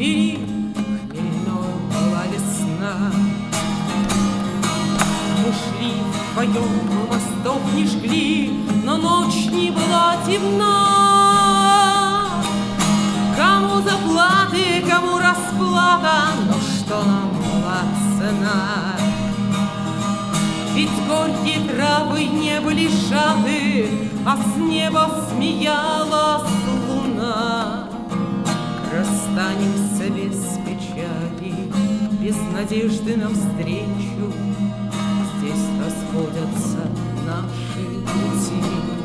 двери, хмельной была весна. Мы шли вдвоем, мостов не жгли, но ночь не была темна. Кому заплаты, кому расплата, но что нам была цена? Ведь горькие травы не были сжаты, а с неба смеялась луна. Расстанемся без печали, без надежды навстречу. Здесь расходятся наши пути.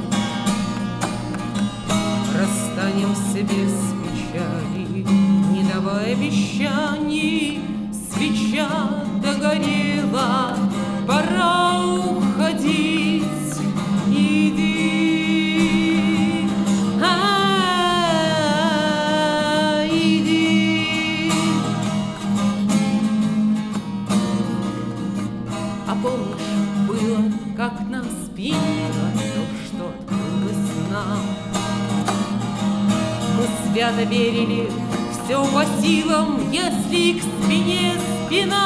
Расстанемся без печали, не давая обещаний. Свеча догорела, пора уходить. Иди, иди. А помнишь, было, как нас пило то, что открылось нам? Мы свято верили, все по силам, если к спине спина.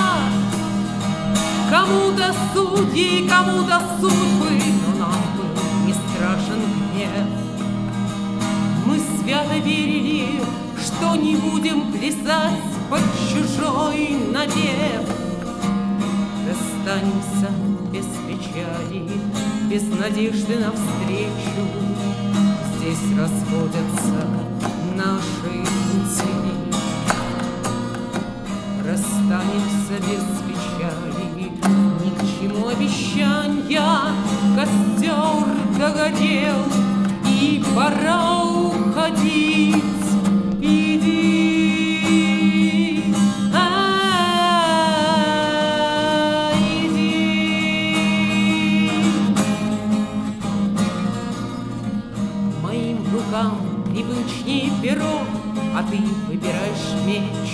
Кому-то судьи, кому-то судьбы, но нам был не страшен гнев. Мы свято верили, что не будем плясать под чужой напев. Расстанемся без печали, без надежды навстречу. Здесь расходятся наши пути. Расстанемся без печали, ни к чему обещанья. Костер догорел, и пора уходить. Иди, иди. Моим рукам привычнее перо, а ты выбираешь меч.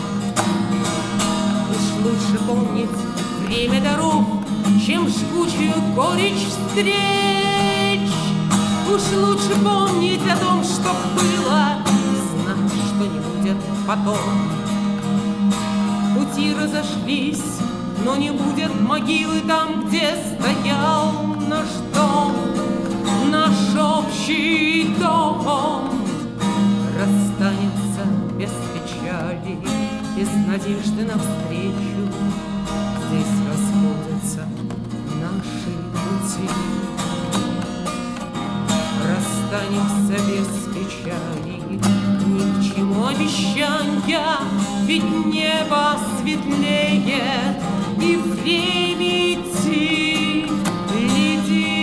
Уж лучше помнить время дорог, чем жгучую горечь встреч. Уж лучше помнить о том, что было, знать, что не будет потом. Пути разошлись, но не будет могилы там, где стоял наш дом, наш общий дом. Расстанемся без печали, без надежды навстречу. Здесь расходятся наши пути. Расстанемся без печали, ни к чему обещанья. Ведь небо светлеет, и время идти. Лети,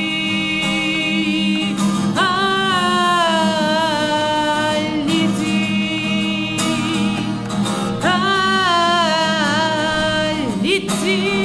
лети, лети.